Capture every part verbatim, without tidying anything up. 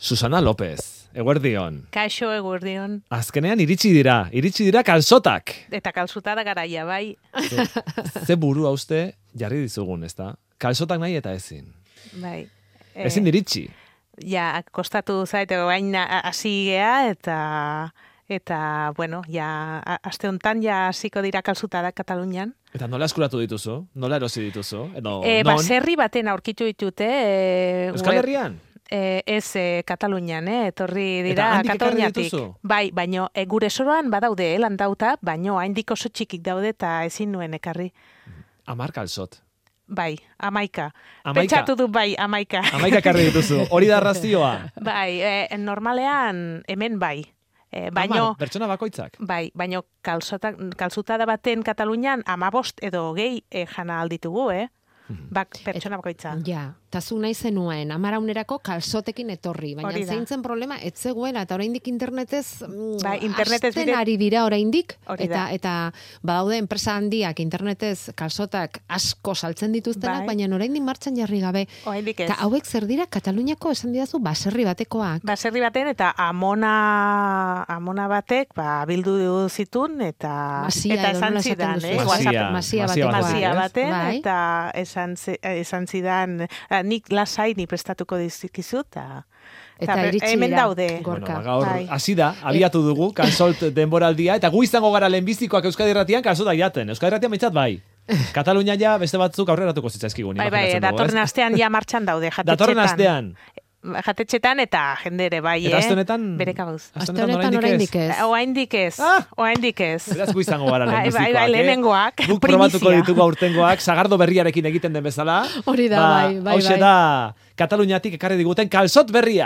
Susana López, eguerdion. Kaixo eguerdion. Azkenean iritsi dira, iritsi dira kalsotak. Eta kalsuta da garaia, bai. Ze, ze buru hauste jarri dizugun, ezta? Kalsotak nahi eta ezin. Bai. Ezin iritsi. Ja, kostatu zaite bain hasi gea eta eta bueno, ja aste hontan ja hasiko dira kalsuta da Katalunian. Eta nola eskuratu dituzu? Nola erosi dituzu? Edo, e, non? Baserri baten aurkitu ditute. E, Euskal Herrian? E, ez e, Katalunian, eh? Etorri dira Kataluniatik. Bai, baino e, gure soroan badaude, eh, landauta, baino haindik oso txikik daude eta ezin nuen ekarri. Amar kalsot. Bai, amaika. Amaika. Pentsatu du bai, amaika. Amaika ekarri dituzu. Hori da razioa. Bai, e, normalean hemen bai. E, baino, Amar, pertsona bakoitzak. Bai, baino kalsutada baten Katalunian amabost edo gehi e, jana alditugu, eh? Bak, pertsona bakoitza. Ja, tazu nahi zenuen, amaraunerako kalsotekin etorri, baina zeintzen problema, ez zegoela, eta oraindik internetez, ba, internetez asten ari dira oraindik, eta, da. eta badaude enpresa handiak internetez kalsotak asko saltzen dituztenak, bai. Baina oraindik martxan jarri gabe. Oraindik ez. Eta hauek zer dira, Kataluniako esan didazu, baserri batekoak. Baserri baten, eta amona, amona batek, ba, bildu zitun, eta masia, eta esan zidan, eh? Masia, masia, masia, masia baten, bai. eta esan, esan zidan, nik lasai ni prestatuko dizkizu, eta Eta iritsi hemen dira, daude. Gorka. Bueno, gaur, hasi da, abiatu dugu, kalsolt denboraldia, eta gu izango gara lehenbizikoak Euskadi Irratian kalsotak jaten. Euskadi Irratian behintzat bai. Katalunia ja beste batzuk aurreratuko zitzaizkigun. Bai, bai, datorren astean ja martxan daude, jatetxetan. Datorren astean. Jatetxetan eta jende ere bai, eta eh? Eta honetan... Bere kabuz. Aste honetan oraindik ez. Oraindik ez. Ah! Oraindik ez. Beraz gu izango gara bai, lehenbizikoak, bai, bai, lehenengoak, eh? Guk probatuko ditugu aurtengoak, sagardo berriarekin egiten den bezala. Hori da, ba, bai, bai, hauxe bai. da, Kataluniatik ekarri diguten kalsot berria.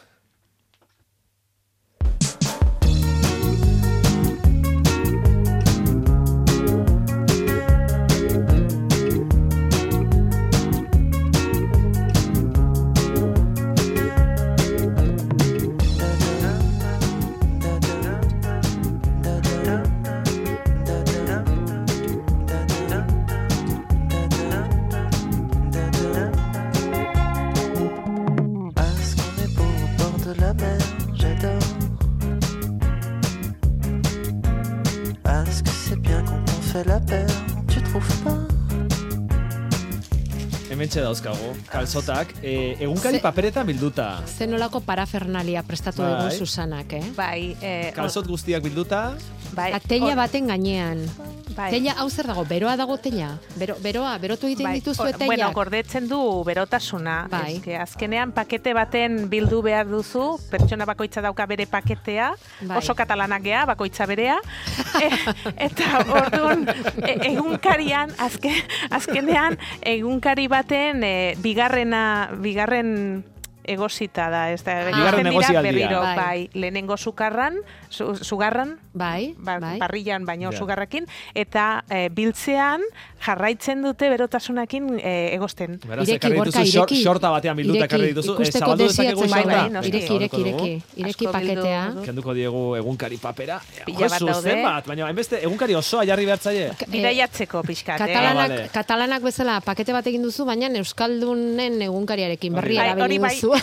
Hementxe dauzkagu, kalsotak, e, egunkari Ze- paperetan bilduta. Zenolako parafernalia prestatu Bai. dugu Susanak, eh? Bai, eh, Kalsot guztiak bilduta. bai. Teila baten gainean. Bai. Teila, hau zer dago, beroa dago teila? Bero, beroa, berotu egiten Bai, dituzu or- teilak? Bueno, gordetzen du berotasuna. Bai. Eske, azkenean pakete baten bildu behar duzu, pertsona bakoitza dauka bere paketea, Bai. oso katalanak gea, bakoitza berea. e, eta orduan, e, egunkarian, azke, azkenean, egunkari baten e, bigarrena, bigarren egosita da, ez da, Bigarren egiten dira egosialdia. berriro, Bai. bai, lehenengo sukarran, su, sugarran, Bai, ba, bai. parrillan baino Ja. sugarrakin, eta e, biltzean jarraitzen dute berotasunakin e, egosten. Beraz, Ireki, ekarri Gorka, dituzu, ireki. xorta batean bilduta Ireki, ekarri dituzu. ikusteko zabaldu dezakegu desiatzen xorta? bai, Venga, noski. Ireki, ireki, zabalduko dugu. ireki, ireki Asko paketea. bildu- Kenduko diegu egunkari papera. Pila bat Josu, daude. zenbat, baina hainbeste egunkari osoa jarri behartzaile. Bidaiatzeko pixkat, eh? Katalanak, Ah, vale. katalanak bezala pakete bat egin duzu, baina euskaldunen egunkariarekin berria Bai, erabili hori bai. duzu.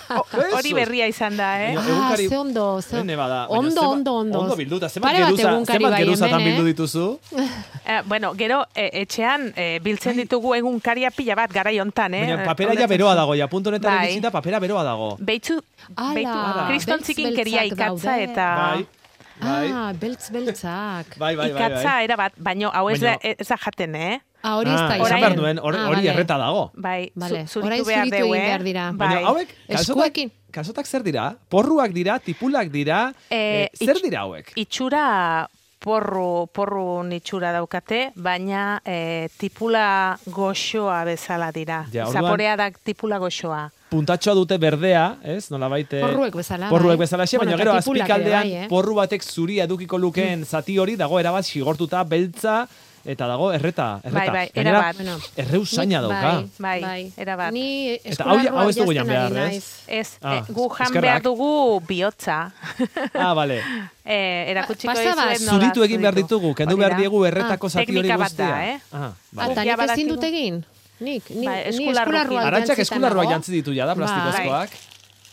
O- Hori berria izan da, eh? Baina Ah, egunkari- ze ondo, ze Hene bada, baina ondo, zenbat- ondo, ondo. Ondo bilduta, zenbat Pare bat geruza, egunkari zenbat bai geruzatan hemen, bildu eh? dituzu? Eh, bueno, gero e, etxean e, biltzen ditugu egunkaria pila bat garai hontan, eh? Baina papera ja Ulertzen beroa zu. dago, ja puntu honetan Bai. iritsita papera beroa dago. Beitzu, Ala, beitu, kriston beltz txikinkeria beltzak ikatza daude. eta... Bai, bai, Ah, beltz beltzak. bai, bai, bai. Ikatza bai. era bat, baino hau ez da, Baina- ez da jaten, eh? Ah, hori ez Ah, da esan Orain- behar nuen, hor- Ah, hori vale. erreta dago. Bai, Vale, zu- orain zuritu behar zuritu dugu, egin eh? behar dira. Bai. Baina hauek, kalsotak, Eskuekin. kalsotak zer dira? Porruak dira, tipulak dira, Eh, eh, zer itx- dira hauek? Itxura porru, porru itxura daukate, baina e, tipula goxoa bezala dira. Ja, orduan- Zaporea da tipula goxoa. Puntatxoa dute berdea, ez? Nolabait, eh, Porruek bezala, Porruek bai. bezala, xe, Bueno, baina eta gero tipulak azpikaldean ere bai, eh? porru batek zuria edukiko lukeen zati hori dago erabat xigortuta, beltza, eta dago erreta, erreta. Bai, bai, Gainera, erabat. Bueno, erreusaina nik- dauka. Bai, erabat. Ni Eta hau- hau eskularroa ez dugu jan janzten behar, ari ez? naiz. Ez, Ah, eh, gu jan eskerrak. behar dugu bihotza. Ah, bale. eh, erakutsiko Pasa bat, dizuet nola Zuritu egin behar zuritu. ditugu, kendu Hori behar da. diegu erretako Ah, zati hori teknika bat guztia. da, eh? Ah, Ah, vale. eta Ja nik ezin badakigu. dut egin? Nik, ni, Bai, ni eskularruekin. eskularroa Arantxak jantzita eskularroa nago. jantzi ditu ja da, plastikozkoak.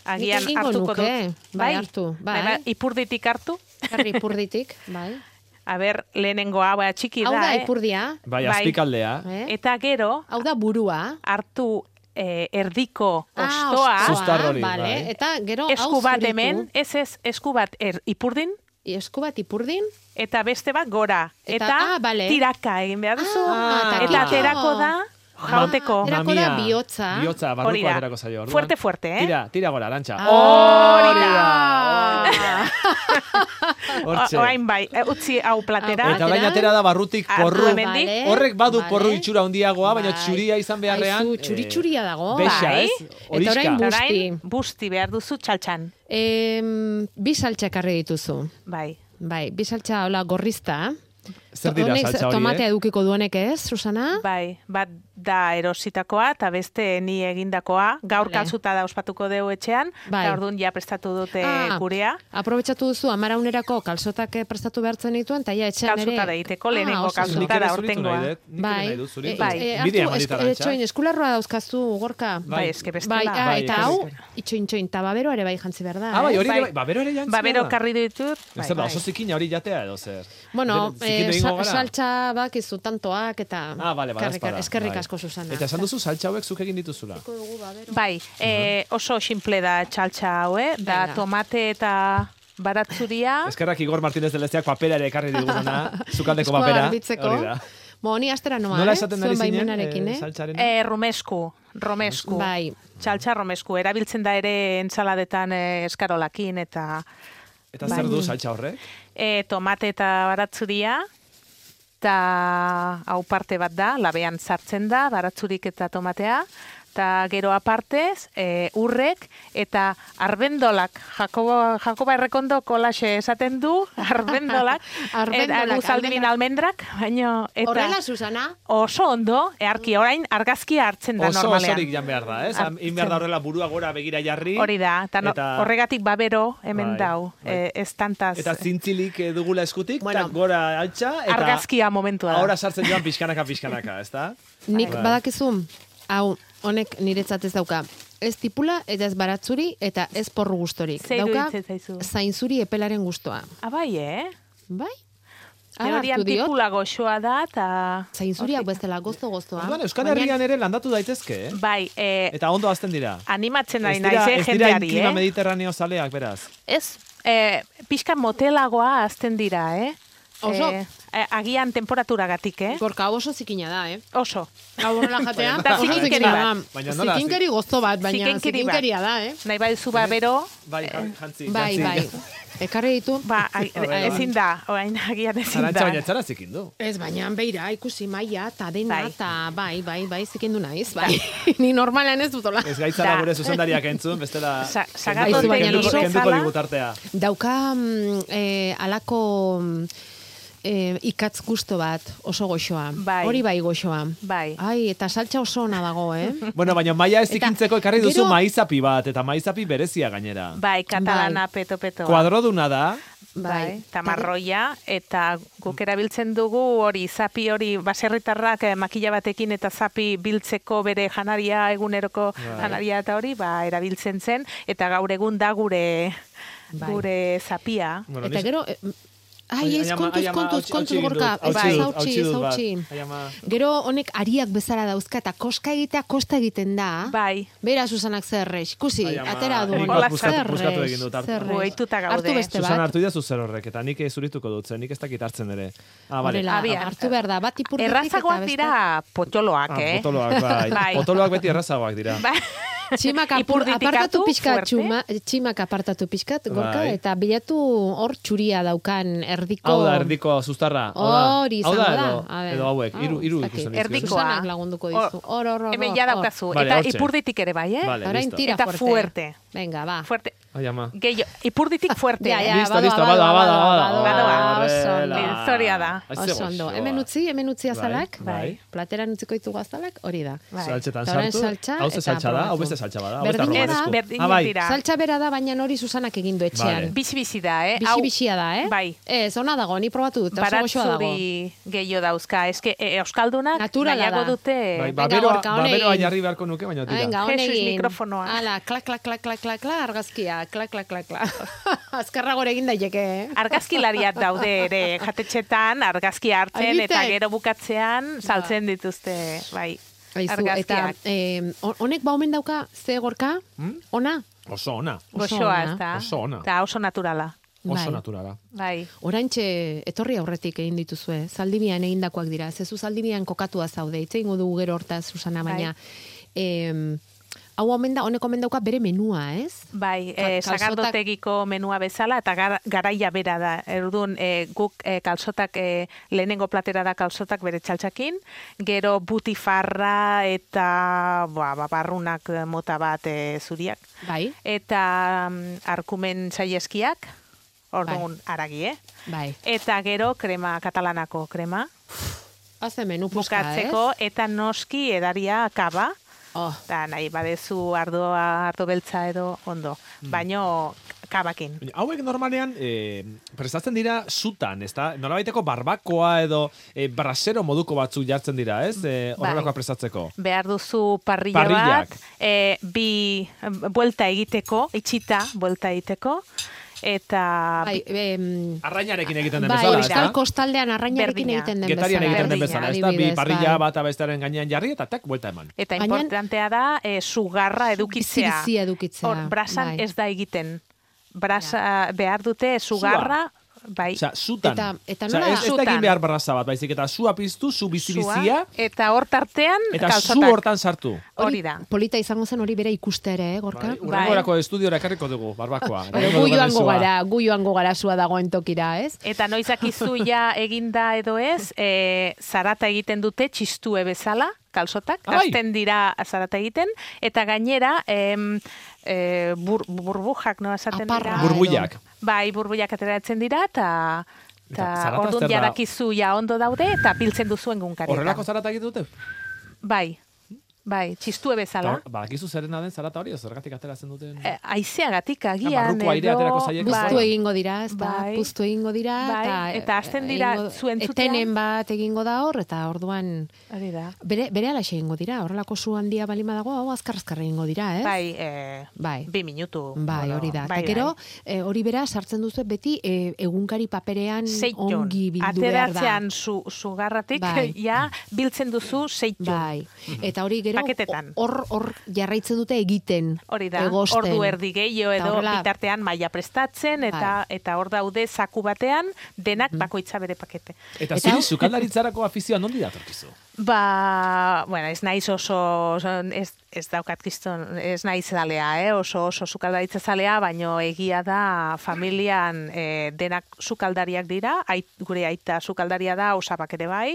agian egingo hartuko nuke, dut. bai, hartu, bai. Ipurditik hartu. Jarri ipurditik, bai. A ber, lehenengo hau txiki Hau da, da eh? ipurdia. Bai, Bai. azpikaldea. Eh? Eta gero, Hau da burua. hartu eh, erdiko Ah, ostoa, Zuztar hori, vale. bai. Eta gero hau esku bat zuritu. hemen, ez ez, esku bat er, ipurdin, Esku bat ipurdin. eta beste bat gora. Eta- Eta, ah, bale. tiraka egin behar duzu. Ah, eta takito. aterako da, jauteko. Ah, erako da bihotza. Bihotza, Hori barruko da. aterako zaio. orduan. Fuerte, fuerte, eh? Tira, tira gora, Arantxa. Hori da. Hortxe. Orain bai, eh, utzi hau platera. Eta orain atera da barrutik Hartu porru. hemendik. Vale. Horrek badu Vale. porru itxura handiagoa, baina Bai. txuria izan beharrean. Aizu, txuri-txuria dago. Bexa, Bai. ez? Eta orain Horiska. bu- Orain, Busti. busti behar duzu txaltxan. Em, bi saltxa ekarri dituzu. Bai. Bai, bi saltxa hola gorrizta. Zer dira Honek saltza hori, tomatea eh? edukiko duenek ez, Susana? Bai, bat da erositakoa eta beste ni egindakoa. Gaur Vale. kaltzuta da ospatuko deu etxean, Bai. eta orduan ja prestatu dute Ah, gurea. Aprobetxatu duzu amaraunerako kalzotak eh, prestatu behartzen dituen, eta ja etxean ere... Kaltzuta da egiteko, lehenengo oso ondo. kaltzuta. Nik ere da, zuritu aurtengoa. nahi dut. Nik ere Bai, nahi dut zuritu. eh, Bai. eh, Bidea hartu, eman dit, esk- Arantxa. etxoin, eskularroa dauzkazu, gorka. Bai, eske Bai, bestela. ah, Bai, eta bai, hau, bai. itxoin, itxoin, eta babero ere bai jantzi behar da. Ah, bai, eh? hori ere, Bai. bai, babero ere jantzi. Babero da. karri ditut. Ez Bai, da, bai. oso zikina hori jatea edo zer. Bueno, Zikindu eh, egingo sa- gara? saltza bakizu tantoak eta... Ah, bale, bale, Eskerrik- Eskerrik asko, Susana. Eta esan duzu saltza hauek zuk egin dituzula. Bai, eh, oso simple da txaltxa hau, eh? Da Venga. tomate eta baratzuria. Eskerrak Igor Martínez de Lesteak papera ere ekarri diguna, zukaldeko Eskua papera. garbitzeko. Hori da. Bo, ni astera noa, Nola eh? esaten Zuen ari zinen, baimenarekin, eh, eh? saltzarena? Eh, romesku, romesku. Bai. Txaltxa romesku. Erabiltzen da ere ensaladetan eh, eskarolakin eta Eta bai. zer du saltza horrek? eh, tomate eta baratzuria. Eta hau parte bat da, labean sartzen da, baratzurik eta tomatea. Eta gero apartez, e, urrek eta arbendolak. Jakoba, Jakoba Errekondo kolaxe esaten du, arbendolak. Arbendolak, Eta guzaldibin almendrak, baino... Eta Horrela, Susana? oso ondo, earki orain argazkia hartzen da Oso normalean. osorik jan behar da, ez? Hartzen. In behar da horrela burua gora begira jarri. Hori da, eta, no, Eta- horregatik babero hemen Bai, dau, bai. eh, ez tantaz Eta zintzilik eh, dugula eskutik, Bueno. eta gora altxa, eta argazkia momentua da. ahora sartzen joan pixkanaka, pixkanaka, ez da? Nik Bai. badakizu, hau, honek niretzat ez dauka. Ez tipula, eta ez baratzuri, eta ez porru gustorik. Ze Dauka, iruditzen zaizu? zainzuri epelaren gustoa. Abai, eh? Bai? Hala Teorian hartu diot, tipula goxoa da, eta... zainzuriak bestela gozo-gozoa. Orduan, Euskal Baina- Herrian ere landatu daitezke, eh? Bai, eh, Eta ondo azten dira. animatzen Ez ari dira, naiz, eh, ez dira jendeari, klima eh? mediterraneo zaleak, beraz. Ez, eh, pixka motelagoa azten dira, eh? Oso. Eh, eh, agian temperaturagatik, eh? Gorka hau oso zikina da, eh? Oso. Hau horrela jatea. Eta oso zikinkeri zikina bat. da. Baina nola, Zikinkeri gozo bat, baina Zikinkeri bat. zikinkeria da, eh? Nahi bai zu babero, Bai, jan- jantzi. Bai, jantzi. bai. Ekarri ditu. ba, a- Horrela. ezin da, orain agian ezin Arantxa da. baina etzara zikin du. Ez, baina beira, ikusi maia, eta dena, Bai. eta bai, bai, bai, zikindu naiz, bai. Ni normalean ez dutola. Ez gaitzara Da. gure zuzendariak entzun, bestela... Sa- kenduko- sagatotek baina kenduko- oso- kenduko bezala- digutartea. Dauka mm, eh, alako mm, eh, ikatz gusto bat, oso goxoa. Bai. Hori bai goxoa. Bai. Ai, eta saltza oso ona dago, eh? Bueno, baina maia ez Eta ikintzeko ekarri duzu gero- maizapi bat, eta maizapi berezia gainera. Bai, katalana peto-peto. Kuadroduna da, Bai, eta marroia, eta guk erabiltzen dugu hori, zapi hori, baserritarrak eh, makila batekin eta zapi biltzeko bere janaria, eguneroko Bai. janaria eta hori, ba, erabiltzen zen, eta gaur egun da gure, Bai. gure zapia. Bueno, Eta nis- gero, eh, ai, ez, Ai, ama- kontuz, ai, ama, kontuz, hautsi- kontuz, hautsi egin gorka, dut, ez hautsi dut, hautsi, hautsi ez dut bat. hautsi. Ai, ama- Gero honek ariak bezala dauzka, eta koska egitea kosta egiten da. Bai, Bera, Susanak zerrex, ikusi, Ai, ama, atera du. nik bat puskatu- Zerrex, puskatu egin dut, hartu. zerrex. Ohituta gaude. Hartu beste Susan bat. hartu idazu zer horrek, eta nik zurituko dut zen, nik ez dakit hartzen ere. Ah, bale. Horrela, Abian. hartu behar da, bat ipurditik eta errazagoak beste. dira potoloak, Ah, eh? potoloak, bai. Bai. Potoloak beti errazagoak dira. Bai. Tximak apur, Ipurditik apartatu hartu, pixkat, fuerte. txuma, tximak apartatu pixkat, gorka, Bai. eta bilatu hor txuria daukan erdiko... Hau da, erdiko zuztarra. hau da. Hori Hau izango da, da. edo, A ber. edo hauek, Hau, hiru hiru ez dakit. ikusten dizkio. Erdikoa. Susanak lagunduko dizu. Hor, hor, hor, Hemen hor, ja hor. daukazu. Vale, eta hortxe. ipurditik ere bai, eh? Vale, Orain listo. tira Eta fuerte. fuerte. Venga, ba. Fuerte. Ai, ama. Gehiago, ipurditik fuerte. Ja, eh? ja, Listo, badoa, listo, badoa, badoa, badoa, badoa, badoa, oso horrela. ondo. Historia da. Aize Oso ondo. goxoa. Hemen utzi, hemen utzi azalak. Bai. Plateran utziko ditugu azalak, hori da. Bai. Saltxetan Eta orain sartu. saltsa Hau ze eta saltxa da, hau probatu. beste saltxa bada. Hau beste Berdina Ez, da. berdinak Ah, bai. dira. Saltxa bera da, baina hori Susanak egin du etxean. Vale. Bizi-bizi da, eh? Hau, Bixi-bixia da, eh? Bai. Ez, ona dago, ni probatu dut, oso goxoa dago. Baratzuri gehiago dauzka. Eske, e, Euskaldunak Naturala nahiago da. dute... Bai, Venga, baberoa, Gorka, honekin. baberoa jarri beharko nuke, baina tira. Venga, Jesus, honegin. mikrofonoa. Ala, klak, klak, klak, klak, klak, klak, argazkia, klak, klak, klak, klak. Azkarra gore egin daiteke, eh? Argazkilariak daude ere jatetxetan, argazki hartzen Egiten. eta gero bukatzean saltzen dituzte, bai. Aizu, eta Argazkiak. eh, honek ba omen dauka, ze Gorka? Hmm? Ona? Oso ona. oso Goxoa, ona. ez da? Oso ona. Eta oso naturala. Oso Bai. naturala. Bai. Oraintxe etorri aurretik egin dituzue, Zaldibian egindakoak dira. Zezu Zaldibian kokatua zaude, itze ingo dugu gero hortaz, Susana, Bai. baina em, hau omen da, honek omen dauka bere menua, ez? Bai, Ka- e, kalzotak- sagardotegiko menua bezala eta gar, garaia bera da. Erudun, e, guk e, kalzotak, e, lehenengo platera da kalzotak bere txaltxakin, gero butifarra eta ba, ba, barrunak mota bat e, zuriak. Bai, Eta mm, arkumen saieskiak, orduan aragi, eh? bai. Eta gero krema, katalanako krema, Haze menu puska, bukatzeko, ez? eta noski edaria kaba, Oh, eta nahi badezu ardoa, ardo beltza edo ondo, baino kabakin. Baina, Hauek normalean eh, prestatzen dira zutan, ez da? Nolabaiteko barbakoa edo eh, brasero moduko batzuk jartzen dira, ez? Eh, horrelakoa Bai. prestatzeko. Behar duzu parrilla Parrillak. bat, e, bi em, buelta egiteko, itxita buelta egiteko, eta bai, em, Arrainarekin egiten den bai, bezala, ez euskal da? kostaldean arrainarekin Berdina. egiten den bezala. Getarian egiten den Berdina, bezala, ez da? Bi adibidez, parrilla bai. bat abestaren gainean jarri eta tak, buelta eman. eta Baina- importantea da e, sugarra edukitzea. Bizi-bizi edukitzea. Hor, brasan bai. ez da egiten. Brasa behar dute sugarra, bai. Osea, zutan. Eta- eta Osea, nola- ez, ez da Zutan. egin behar brasa bat, baizik eta sua piztu, zu bizi-bizia, sua, eta hor tartean eta zu kalzotak. hortan sartu. Hori da. Polita izango zen hori bere ikuste ere, eh, Gorka? Bai, Urrengorako estudiora ekarriko dugu, barbakoa. Gu Egingo dugu joango sua. gara, gu joango gara sua dagoen tokira, ez? Eta noizakizu ja eginda edo ez, e, zarata egiten dute txistue bezala, kalzotak, Ah, bai. hasten dira zarata egiten, eta gainera em, e, bur, burbujak, no, esaten Aparra. dira? Burbuiak. Bai, burbuiak ateratzen dira, eta Eta eta zarata orduan zer da? jadakizu ja ondo daude, eta piltzen duzu egunkarietan. Horrelako zarata egiten dute? Bai, bai, txistue bezala. Eta, Badakizu zerena den zarata hori, zergatik ateratzen duten? E, aizeagatik agian, barruko airea aterako zaiek Puztu Bai. egingo dira, ez da? Bai. Puztu egingo dira, Bai, eta... eta hasten dira egingo- zu entzutean. Etenen bat egingo da hor, eta orduan... Hori da. Bere, bere alaxe egingo dira, horrelako zu handia balima dago, hau azkar-azkar egingo dira, ez? Bai, e, Bai. bi minutu. Bai, bueno, hori da. bai, Eta gero, bai. eh, hori bera sartzen duzu beti eh, egunkari paperean Seitton. ongi bildu behar da. Ateratzean su, sugarratik, Bai. ja, biltzen duzu seitton. Bai. Eta hori gero Paketetan. hor hor jarraitzen dute egiten. Hori da, egosten. ordu erdi gehiago Eta edo horrela- bitartean maila prestatzen, eta eta hor daude zaku batean, denak bakoitza bere pakete. Eta Eta- zuri sukaldaritzarako afizioa nondi datorkizu? Ba, bueno, ez naiz oso, oso ez, ez daukat kiston, ez naiz zalea, eh? oso oso sukaldaritza zalea, baino egia da familian eh, denak sukaldariak dira, ait, gure aita sukaldaria da, osabak ere bai,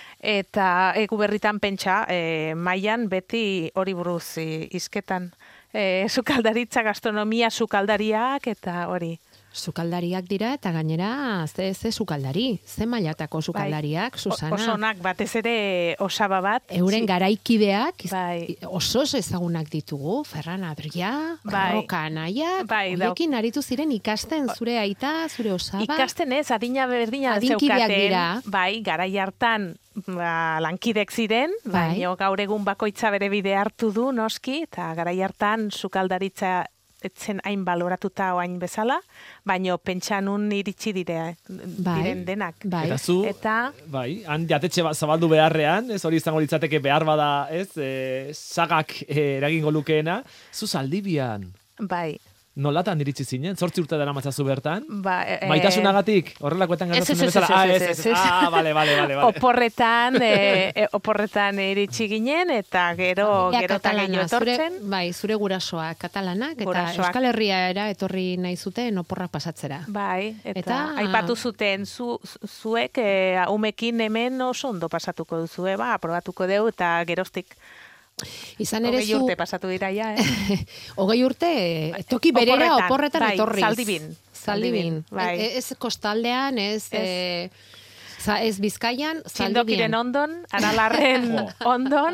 eta egu berritan pentsa, e, mailan beti hori buruz e, izketan. E, sukaldaritza, gastronomia sukaldariak eta hori. Sukaldariak dira eta gainera ze ze sukaldari, ze mailatako sukaldariak, Susana. O- Osonak batez ere osaba bat. Euren zi- garaikideak iz- Bai. oso ezagunak ditugu, Ferran Adria, Bai. Roka Anaiak, Bai, dauk- horiekin aritu ziren ikasten zure aita, zure osaba. Ikasten ez, adina berdina Adinkideak zeukaten, dira. bai, garai hartan ba, lankidek ziren, Bai. baina gaur egun bakoitza bere bide hartu du, noski, eta garai hartan sukaldaritza etzen hain baloratuta oain bezala, baino pentsa nun iritsi dire, Bai. diren denak. Bai. Eta zu, Eta- bai, han jatetxe bat zabaldu beharrean, ez hori izango litzateke behar bada, ez, e, sagak e, eragingo lukeena, zu Zaldibian, Bai, nolatan iritsi zinen? Zortzi urte dara matzazu bertan? ba, e, Maitasunagatik, horrelakoetan ez, gertatzen ez, den ez, bezala? Ah, ez, ez, ez, ez, ez. ah, bale, bale, bale, bale. oporretan, e, e, oporretan iritsi ginen, eta gero, Ja, gero eta gehiago zure, etortzen. bai, zure gurasoak katalanak, eta Gurasoak. Euskal Herriara etorri nahi zuten oporrak pasatzera. Bai, eta, Eta- aipatu zuten zu, zuek e, umekin hemen oso ondo pasatuko duzue, ba, aprobatuko deu eta geroztik Izan ere zu... Hogei urte pasatu dira, ja, eh? Hogei urte, toki berera, Oporretan, oporretan bai, etorriz. Zaldibin. Zaldibin. Bai. E- Ez kostaldean, ez... eh, za- Ez Bizkaian, Zaldibian. Txindokiren ondon, Aralarren ondon,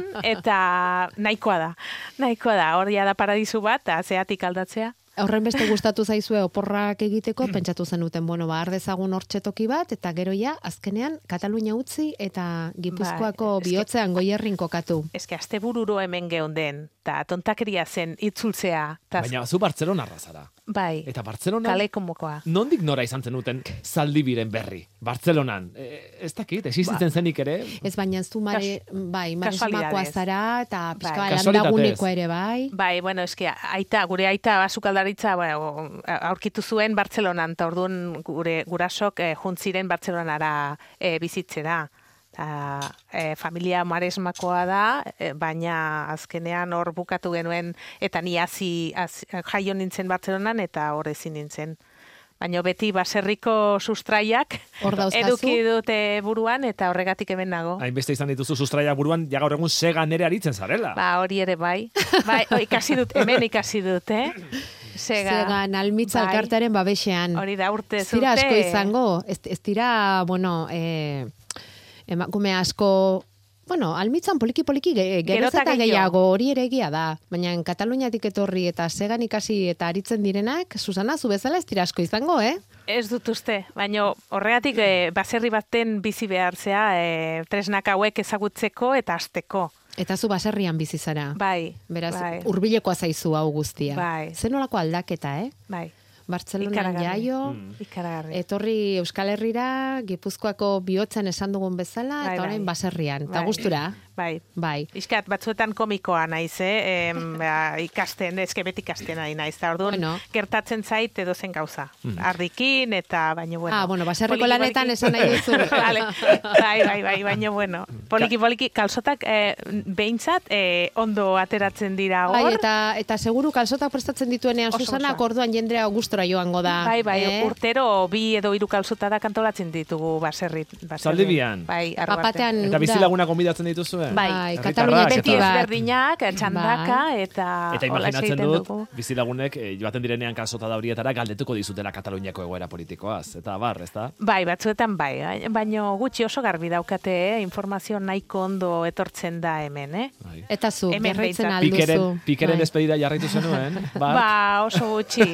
eta nahikoa da. Nahikoa da, hori da paradisu bat, zeatik aldatzea. Horren beste gustatu zaizue oporrak egiteko, pentsatu zenuten, bueno, ba, ardezagun hortxetoki bat, eta gero ja, azkenean, Katalunia utzi, eta Gipuzkoako Bai, eske- bihotzean goierrin kokatu. Eske, azte bururo hemen geunden, eta tontakeria zen itzultzea. Taz, Baina zu Bartzelona zara. bai, Eta Bartzelona, kaleko mokoa. nondik nora izan zenuten Zaldibiren berri? Bartzelonan, e, ez dakit, existitzen zenik ere? Ez baina ez du mare, bai, maresmakoa kasualidadez. zara, eta pixka Bai. bat Kasualitatez. landagunekoa ere, bai. Bai, bueno, eske, aita, gure aita bazukaldaritza, bueno, aurkitu zuen Bartzelonan, eta orduan gure gurasok eh, juntziren Bartzelonara eh, bizitzera. Ta, e, familia maresmakoa da, e, baina azkenean hor bukatu genuen, eta ni hasi hasi- jaio nintzen Bartzelonan, eta hor ezin nintzen. Baina beti baserriko sustraiak Hor dauzkazu. eduki dute buruan, eta horregatik hemen nago. Hainbeste izan dituzu sustraia buruan, ja gaur egun segan ere aritzen zarela. Ba, hori ere bai. Bai, o, ikasi dut, hemen ikasi dut, eh? Sega. Zegan almitza Bai. elkartearen babesean. Hori da urte Ez dira zurte. asko izango, ez, ez dira, bueno, eh, emakume asko, bueno, almitzan poliki-poliki ge, geroz Gero eta eta gehiago. gehiago hori ere egia da. Baina Kataluniatik etorri eta segan ikasi eta aritzen direnak, Susana, zu bezala ez dira asko izango, eh? Ez dut uste, baina horregatik e, baserri baten bizi behartzea e, tresnak hauek ezagutzeko eta hasteko. Eta zu baserrian bizi zara. Bai, Beraz, bai, hurbilekoa zaizu hau guztia. Bai. Zer nolako aldaketa, eh? bai. Bartzelonan Ikaragarri. jaio, Ikaragarri. etorri Euskal Herrira, Gipuzkoako bihotzen esan dugun bezala, Bai, eta orain bai. baserrian. Eta Bai. gustura, Bai. bai. Iskat, batzuetan komikoa naiz, eh? Em, ba, ikasten, ezke beti ikasten ari naiz. Eta orduan, Bueno. gertatzen zait edo zen gauza. Ardikin, eta, baino bueno. Ah, bueno, baserriko poliki, lanetan poliki. esan nahi duzu. Vale. Bai, bai, bai, baino bueno. Poliki, poliki, kalzotak eh, behintzat eh, ondo ateratzen dira hor. Bai, eta, eta seguru kalzotak prestatzen dituenean Oso, Susanak oso. orduan jendea gustora joango da. Bai, bai, eh? urtero bi edo hiru kalzota da kantolatzen ditugu baserri. baserri. Zaldibian? Bai, arro Bapatean Eta bizilagunak gonbidatzen dituzue? Bai, Bai, Herritarrak, Katalunia eta- Beti beti bat. ezberdinak, txandaka, eta Eta hola imaginatzen egiten dut, dugu. bizilagunek eh, joaten direnean kasota da horietara galdetuko dizutela Kataluniako egoera politikoaz. Eta bar, ez da? Bai, batzuetan bai, baino gutxi oso garbi daukate, eh? Informazio nahiko ondo etortzen da hemen, eh? Bai. Eta zu, Hemen berritzen behintzat. alduzu. Pikeren, pikeren Bai. despedida jarraitu zenuen, bar? Ba, oso gutxi.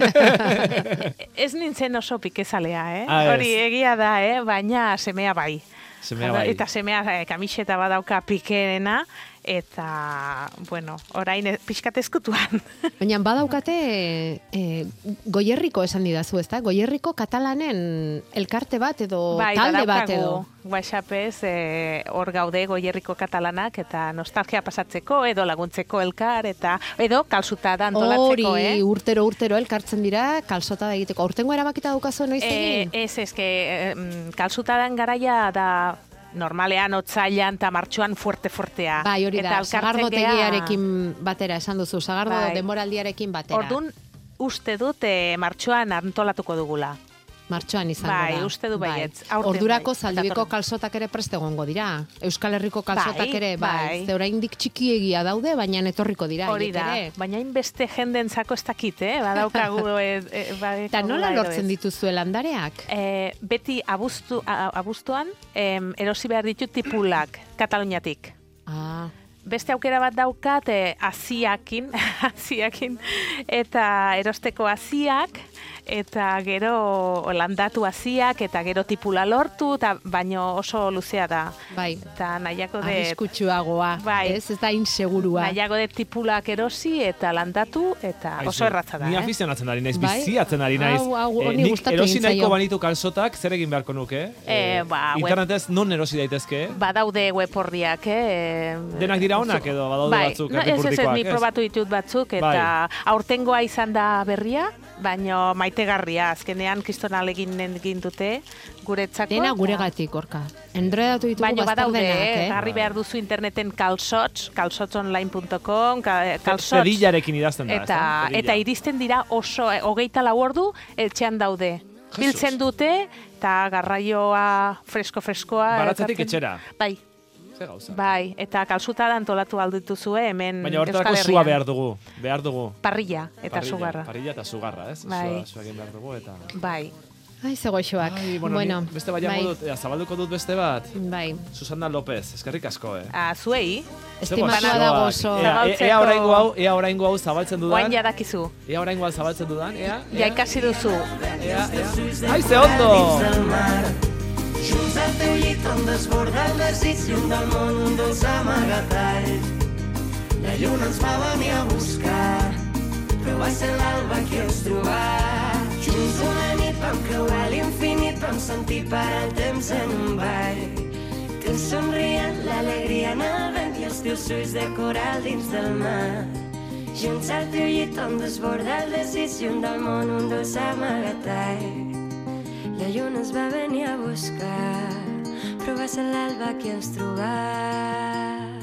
Ez nintzen oso pikezalea, eh? Ah, ez. Hori egia da, eh? Baina semea bai. Semea bai. Eta semea eh, kamiseta badauka pikerena, eta, bueno, orain eh, pixkat ezkutuan. Baina badaukate e, goierriko esan didazu, ezta? Goierriko katalanen elkarte bat edo bai, talde bat badaukagu edo. WhatsAppez eh, hor gaude goierriko katalanak eta nostalgia pasatzeko edo laguntzeko elkar eta edo kalzuta da antolatzeko, Hori, eh? urtero urtero elkartzen dira kalsota da egiteko. Aurtengo erabakita daukazu noiz Eh, egin? ez, eske, eh, kalzutadan garaia da normalean otzailan eta martxoan fuerte-fuertea. Bai, hori da, Eta elkartzen sagardotegiarekin batera esan duzu, sagardo Bai. denboraldiarekin batera. Ordun uste dut eh, martxoan antolatuko dugula. Martxoan izango Bai, da. uste du baietz. Aurten Ordurako bai, Zaldibiko datorren. kalsotak ere prest egongo dira. Euskal Herriko kalsotak Bai, ere, bai. bai. Ze oraindik txikiegia daude, baina etorriko dira. Hori haiek da, ere. baina hainbeste jendentzako ez dakit, eh? Badaukagu... eh, eh, badaukagu Eta nola edo lortzen ez. dituzue landareak? Eh, beti abuztu, a- abuztuan em, erosi behar ditut tipulak Kataluniatik. Ah, Beste aukera bat daukat eh, aziakin, aziakin, eta erosteko aziak, eta gero landatu aziak, eta gero tipula lortu, eta baino oso luzea da. bai. Eta nahiako de... Arriskutsuagoa, Bai. ez? Ez da insegurua. Nahiago de tipulak erosi eta landatu, eta Aizu, oso erratza da, Ni eh? afizionatzen ari naiz, Bai. biziatzen ari naiz. Hau- hau Eh, honi nik gustatu erosi egin zaio. nahiko banitu kalsotak, zer egin beharko nuke? Eh, ba, web- Internetez non erosi daitezke? Badaude web horriak, eh? Denak dira onak edo badaude bai, batzuk no, ez, ez, ez, erdipurdikoak, nik probatu ditut batzuk, eta Bai. aurtengoa izan da berria, baino maitegarria, azkenean kristonal egin egin dute, guretzako. Dena eta- guregatik, orka. Endredatu ditugu Baina badaude, bazterdenak, eh? eh? Jarri behar duzu interneten kalsots, kalsotsonline puntu com, ka- kalsots. Zedillarekin idazten da, Eta, ezta? Zedilla. eta iristen dira oso, eh, hogeita lau ordu, etxean daude. Jesus. Biltzen dute, eta garraioa fresko-freskoa. Baratzetik ekartzen- etxera. Bai. beste gauza. Bai, eta kalzutada antolatu aldituzue hemen Baina Euskal hortarako Herrian. sua behar dugu, behar dugu. Parrilla eta Parrilla, sugarra. Parrilla eta sugarra, ez? Bai. Sua, sua egin behar dugu eta... Bai. Ai, ze goxoak. Ai, bueno, bueno, ni beste baiango bai, dut, ea, zabalduko dut beste bat. bai. Susana López, eskerrik asko, eh? Ah, zuei, Estimatua Ze dago goxoak. oso. Ea, Zabaltzeko- ea oraingo hau, ea oraingo hau zabaltzen dudan. guain jadakizu. Ea oraingo hau zabaltzen dudan, ea, Ja ea, ikasi duzu. ea, ea. Ai, ze ondo! Junts al teu llit on desborda el desig i un del món un dolç amagatall. La lluna ens va venir a buscar, però va ser l'alba qui ens trobà. Junts una nit vam creuar l'infinit, vam sentir parar el temps en un ball. Tu somrient, l'alegria en el vent i els teus ulls de coral dins del mar. Junts al teu llit on desborda el desig i un del món un dolç amagatall. La lluna ens va venir a buscar, però va ser l'alba qui ens trobà.